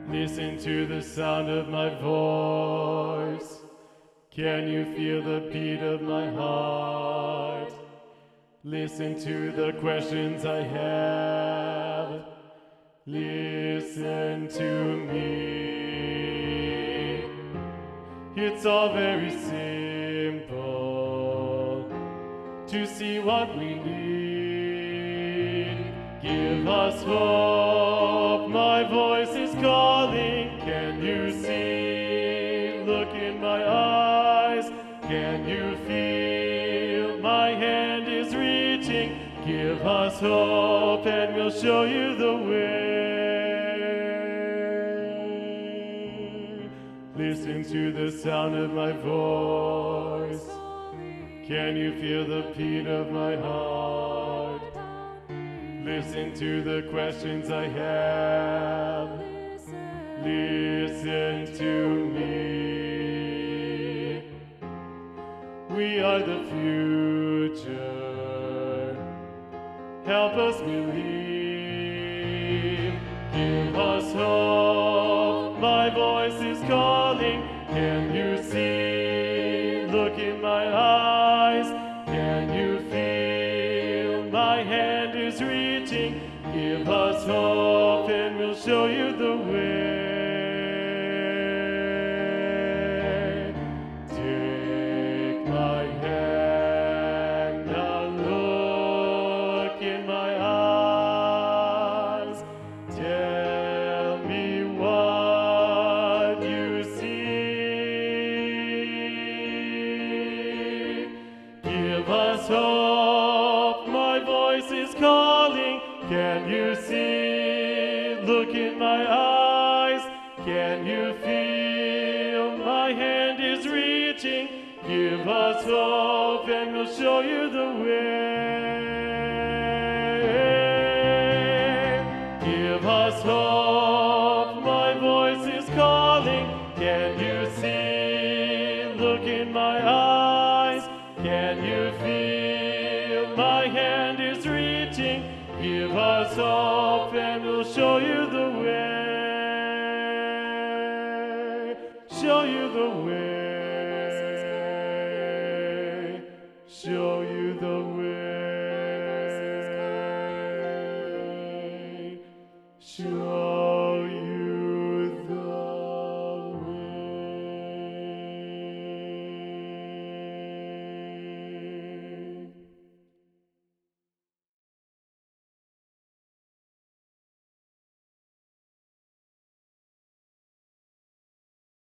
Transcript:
Listen to the sound of my voice. Can you feel the beat of my heart? Listen to the questions I have. Listen to me. It's all very simple to see what we need. Give us hope, my voice is calling. Can you see? Look in my eyes. Can you feel? My hand is reaching. Give us hope and we'll show you the way. Listen to the sound of my voice. Can you feel the beat of my heart? Listen to the questions I have. Listen to me. We are the future. Help us believe. Give us hope. My voice is calling. Can you see? Look in my eyes. Can you feel? My hand is reaching. Give us hope and we'll show you the way. Take my hand and look in my eyes. Tell me what you see. Give us hope, my voice is calling. Can you see? Look in my eyes. Can you feel? My hand is reaching. Give us hope and we'll show you the way. Give us hope, my voice is calling. Can you see? Look in my eyes. Can you feel? My hand is reaching. Give us hope and we'll show you the way. Show you the way.